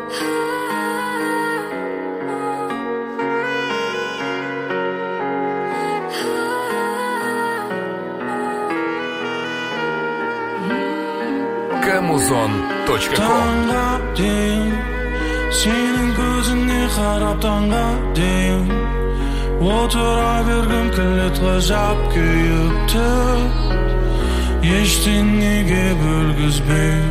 Gamuzon.com. Senin gözüne karap tanga deyim. Otura bergim kilit gıcap köyüptü. Eştinliğe bölgüzbey.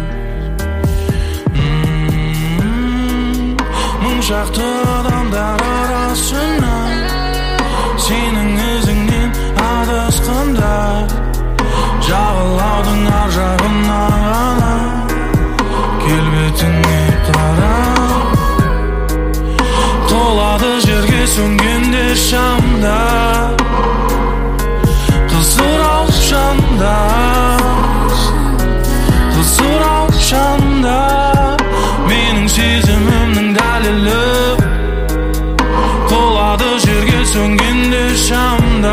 Mınşaktı adamlar arasına. Senin izinin adasqında. Жағылаудың ар жағына келбетіңе қарап толады жерге сөнгенде шамда қызырау шамда менің сезімімнің дәлелі толады жерге сөнгенде шамда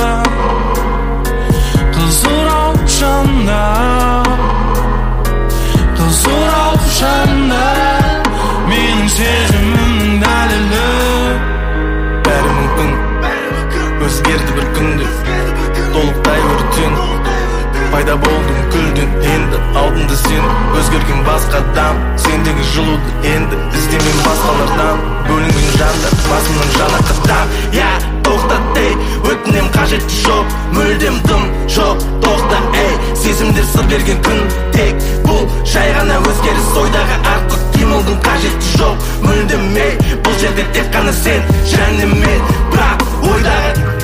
Қызырау шамда менің сезімімнің дәлелі бәрі мүмкін өзгерді бір күнде толықтай өрттен пайда болдым күлден енді алдыңда сен өзгерген басқа адам сендегі жылуды енді іздемен басқалардан бөлінген жандар басымнан жана қадам тоқтат ей өтінем қажеті жоқ мүлдем тым жоқ тоқта ей сезімдер сыр берген күн тек бұл жай ғана өзгеріс ойдағы артық қимылдың қажеті жоқ мүлдем ей бұл жерде тек қана сен және мен бірақ ойдағы